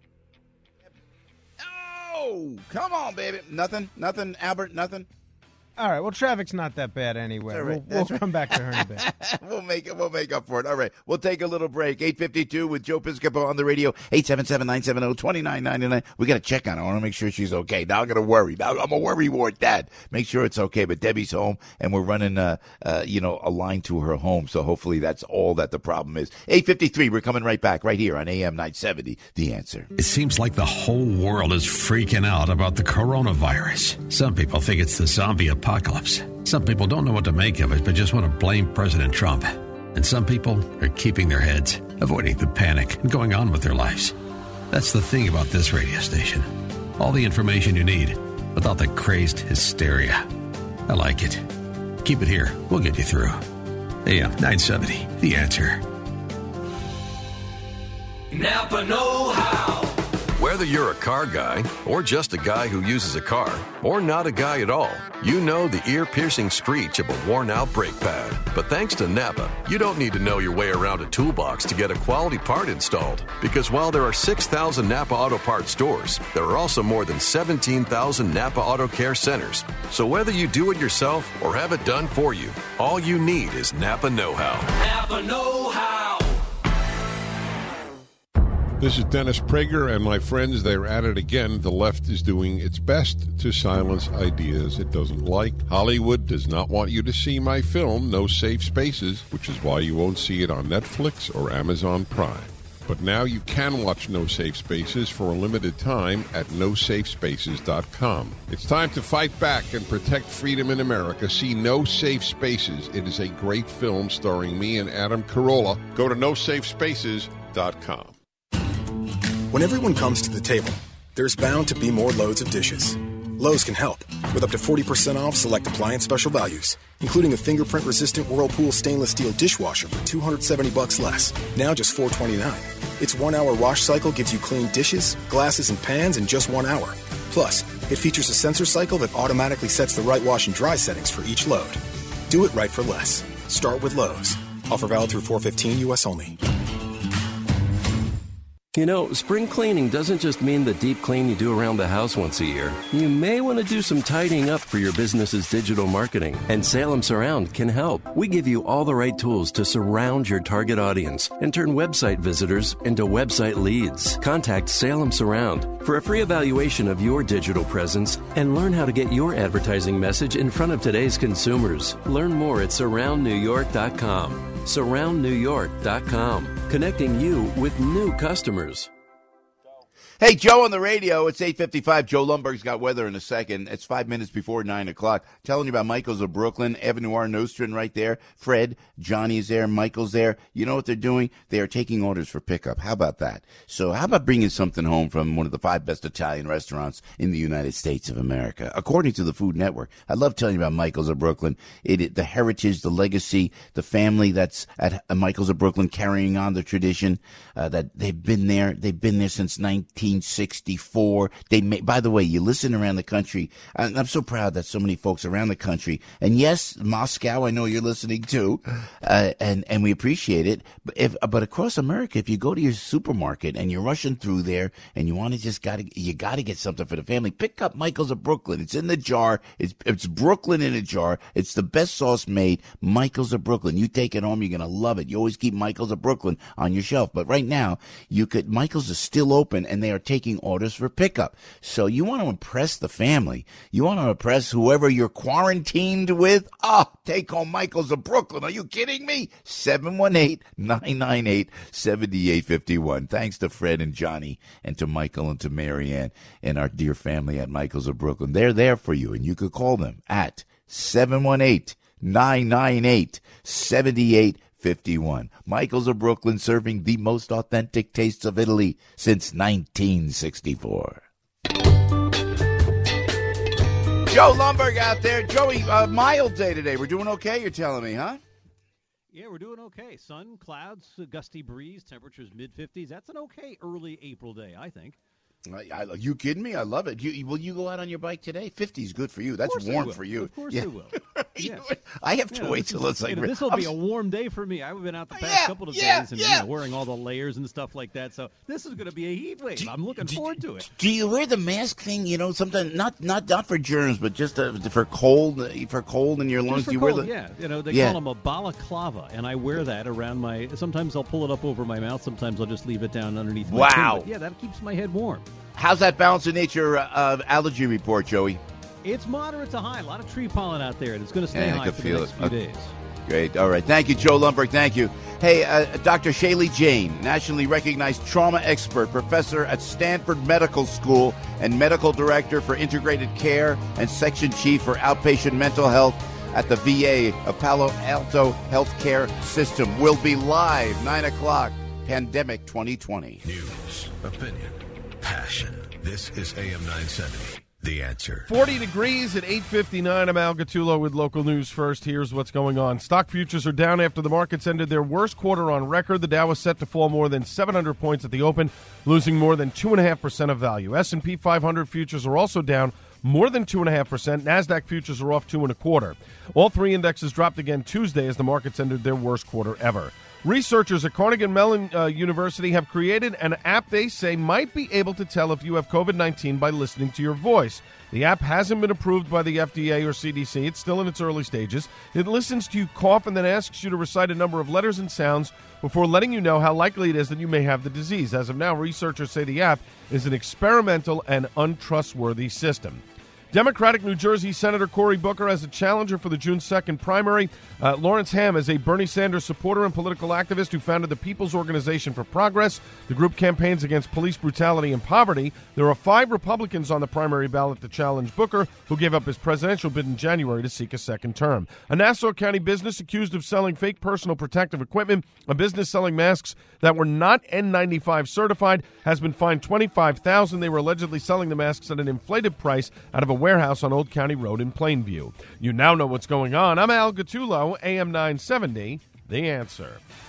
Oh, come on, baby. Nothing, nothing, Albert, nothing. All right. Well, traffic's not that bad anyway. All right, We'll, we'll right. come back to her in a bit. we'll make it. We'll make up for it. All right. We'll take a little break. eight fifty-two with Joe Piscopo on the radio. eight seven seven, nine seven zero, two nine nine nine. We got to check on her. I want to make sure she's okay. Now I'm going to worry. Now I'm a worry ward dad. Make sure it's okay. But Debbie's home, and we're running, uh, uh, you know, a line to her home. So hopefully that's all that the problem is. eight fifty-three. We're coming right back right here on A M nine seventy. The Answer. It seems like the whole world is freaking out about the coronavirus. Some people think it's the zombie apocalypse. Some people don't know what to make of it, but just want to blame President Trump. And some people are keeping their heads, avoiding the panic, and going on with their lives. That's the thing about this radio station. All the information you need without the crazed hysteria. I like it. Keep it here. We'll get you through. A M nine seventy, The Answer. Napa know-how. Whether you're a car guy or just a guy who uses a car or not a guy at all, you know the ear-piercing screech of a worn-out brake pad. But thanks to Napa, you don't need to know your way around a toolbox to get a quality part installed. Because while there are six thousand Napa Auto Parts stores, there are also more than seventeen thousand Napa Auto Care centers. So whether you do it yourself or have it done for you, all you need is Napa know-how. Napa know-how. This is Dennis Prager and my friends. They're at it again. The left is doing its best to silence ideas it doesn't like. Hollywood does not want you to see my film, No Safe Spaces, which is why you won't see it on Netflix or Amazon Prime. But now you can watch No Safe Spaces for a limited time at no safe spaces dot com. It's time to fight back and protect freedom in America. See No Safe Spaces. It is a great film starring me and Adam Carolla. Go to no safe spaces dot com. When everyone comes to the table, there's bound to be more loads of dishes. Lowe's can help with up to forty percent off select appliance special values, including a fingerprint-resistant Whirlpool stainless steel dishwasher for two hundred seventy bucks less, now just four hundred twenty-nine. Its one-hour wash cycle gives you clean dishes, glasses, and pans in just one hour. Plus, it features a sensor cycle that automatically sets the right wash and dry settings for each load. Do it right for less. Start with Lowe's. Offer valid through four fifteen U S only. You know, spring cleaning doesn't just mean the deep clean you do around the house once a year. You may want to do some tidying up for your business's digital marketing, and Salem Surround can help. We give you all the right tools to surround your target audience and turn website visitors into website leads. Contact Salem Surround for a free evaluation of your digital presence and learn how to get your advertising message in front of today's consumers. Learn more at surround new york dot com. surround new york dot com, connecting you with new customers. Hey, Joe on the radio. It's eight fifty-five. Joe Lumberg's got weather in a second. It's five minutes before nine o'clock. Telling you about Michael's of Brooklyn. Evan Noir Nostrin right there. Fred, Johnny's there. Michael's there. You know what they're doing? They are taking orders for pickup. How about that? So how about bringing something home from one of the five best Italian restaurants in the United States of America? According to the Food Network, I love telling you about Michael's of Brooklyn. It, it the heritage, the legacy, the family that's at Michael's of Brooklyn carrying on the tradition, uh, that they've been there. They've been there since nineteen sixty-four. They may, by the way, you listen around the country. And I'm so proud that so many folks around the country, and yes, Moscow, I know you're listening too, uh, and and we appreciate it. But if but across America, if you go to your supermarket and you're rushing through there and you want to just got to you got to get something for the family, pick up Michael's of Brooklyn. It's in the jar. It's it's Brooklyn in a jar. It's the best sauce made. Michael's of Brooklyn. You take it home, you're gonna love it. You always keep Michael's of Brooklyn on your shelf. But right now, you could Michael's is still open and they are taking orders for pickup. So you want to impress the family. You want to impress whoever you're quarantined with. Oh, take home Michael's of Brooklyn. Are you kidding me? seven one eight, nine nine eight, seven eight five one. Thanks to Fred and Johnny and to Michael and to Marianne and our dear family at Michael's of Brooklyn. They're there for you, and you could call them at seven one eight, nine nine eight, seven eight fifty-one. Michael's of Brooklyn, serving the most authentic tastes of Italy since nineteen sixty-four. Joe Lumberg out there. Joey, uh, mild day today. We're doing okay, you're telling me, huh? Yeah, we're doing okay. Sun, clouds, a gusty breeze, temperatures mid fifties. That's an okay early April day, I think. I, I, you kidding me? I love it. You, will you go out on your bike today? fifty is good for you. That's warm for you. Of course yeah. I will. Yes. I have to you know, wait till it's like. You know, this will be a warm day for me. I've been out the past yeah, couple of yeah, days and yeah. you know, wearing all the layers and stuff like that. So this is going to be a heat wave. Do, I'm looking do, forward to it. Do you wear the mask thing? You know, sometimes not not not for germs, but just uh, for cold for cold in your lungs. Just for do you cold, wear the? Yeah, you know they yeah. call them a balaclava, and I wear that around my. Sometimes I'll pull it up over my mouth. Sometimes I'll just leave it down underneath. My wow. chin, but yeah, that keeps my head warm. How's that Balance of Nature uh, allergy report, Joey? It's moderate to high. A lot of tree pollen out there, and it's going to stay yeah, high I can for feel the next it. few Okay. days. Great. All right. Thank you, Joe Lundberg. Thank you. Hey, uh, Doctor Shaylee Jane, nationally recognized trauma expert, professor at Stanford Medical School, and medical director for integrated care and section chief for outpatient mental health at the V A of Palo Alto Healthcare System, will be live nine o'clock. Pandemic twenty twenty. News, opinion, passion. This is A M nine seventy. The Answer. forty degrees at eight fifty-nine. I'm Al Gattullo with local news first. Here's what's going on. Stock futures are down after the markets ended their worst quarter on record. The Dow was set to fall more than seven hundred points at the open, losing more than two point five percent of value. S and P five hundred futures are also down more than two point five percent. NASDAQ futures are off two and a quarter. All three indexes dropped again Tuesday as the markets ended their worst quarter ever. Researchers at Carnegie Mellon uh, University have created an app they say might be able to tell if you have COVID nineteen by listening to your voice. The app hasn't been approved by the F D A or C D C. It's still in its early stages. It listens to you cough and then asks you to recite a number of letters and sounds before letting you know how likely it is that you may have the disease. As of now, researchers say the app is an experimental and untrustworthy system. Democratic New Jersey Senator Cory Booker as a challenger for the June second primary. Uh, Lawrence Ham is a Bernie Sanders supporter and political activist who founded the People's Organization for Progress. The group campaigns against police brutality and poverty. There are five Republicans on the primary ballot to challenge Booker, who gave up his presidential bid in January to seek a second term. A Nassau County business accused of selling fake personal protective equipment, a business selling masks that were not N ninety-five certified, has been fined twenty-five thousand dollars. They were allegedly selling the masks at an inflated price out of a warehouse on Old County Road in Plainview. You now know what's going on. I'm Al Gattullo, A M nine seventy, The Answer.